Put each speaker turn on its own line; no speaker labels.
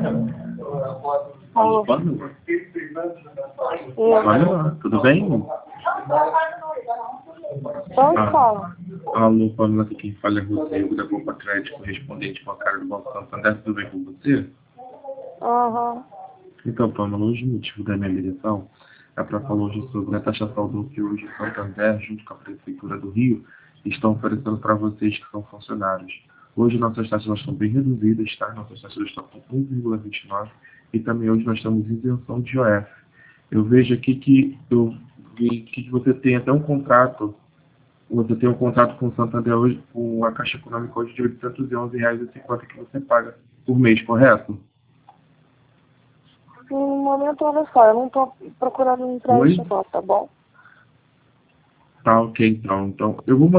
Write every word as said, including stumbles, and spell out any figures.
Alô?
Olha, tudo bem?
Então
Ah,
fala.
alô, Pamela, aqui quem fala é Rodrigo, da Copa Crédito, correspondente bancário do Banco Santander, tudo bem com você?
Aham.
Então, Pamela, hoje o motivo da minha ligação é para falar hoje sobre a taxação do que hoje o Santander, junto com a Prefeitura do Rio, estão oferecendo para vocês que são funcionários. Hoje nossas taxas elas estão bem reduzidas, tá? Nossas taxas estão com um vírgula vinte e nove e também hoje nós temos isenção de I O F. Eu vejo aqui que eu vi que você tem até um contrato, você tem um contrato com o Santander hoje, com a Caixa Econômica hoje de oitocentos e onze reais e cinquenta que você paga por mês, correto?
No momento, olha só, eu não tô procurando um
Oi?
empréstimo, não, tá bom?
Tá, ok, então. Então, eu vou